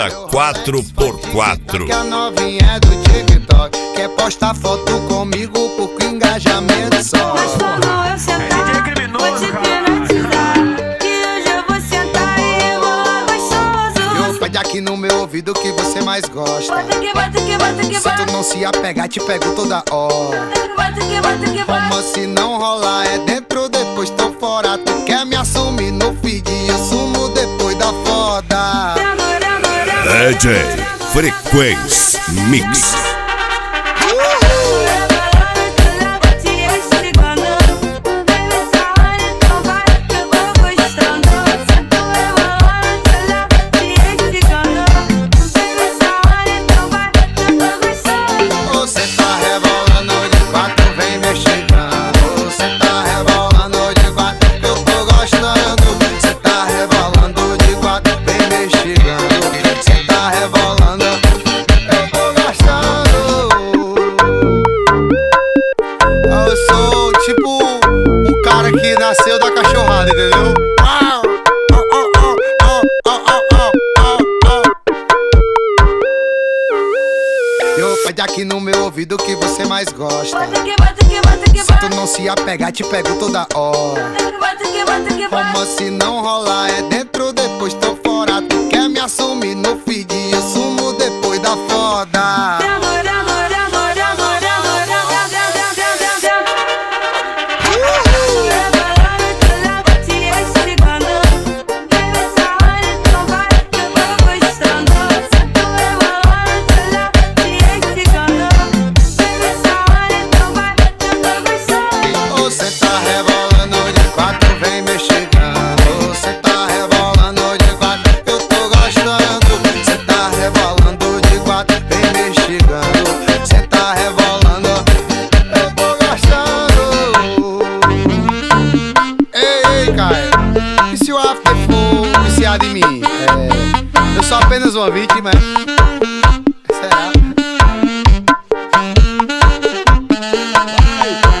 4x4. Que a novinha é do TikTok quer postar foto comigo por engajamento só. Mas quando eu sentar, vou te hipnotizar, que hoje eu vou sentar e rebolar gostoso. Eu pede aqui no meu ouvido que você mais gosta. Bota que bota que bota que Se bota. tu não se apegar, te pego toda hora. Bota que bota que bota. Como se não rolar, é dentro, depois tô fora. Tu quer me assumir no feed, eu sumo depois da foda. DJ Frequência Mix. Eu sou tipo um cara que nasceu da cachorrada, entendeu? Eu pede aqui no meu ouvido que você mais gosta. Se tu não se apegar, te pego toda hora. Como se não rolar, é dentro, depois tô fora. Tu quer me assumir no feed, eu sumo depois da foda. E se o after for viciado em mim? Eu sou apenas uma vítima.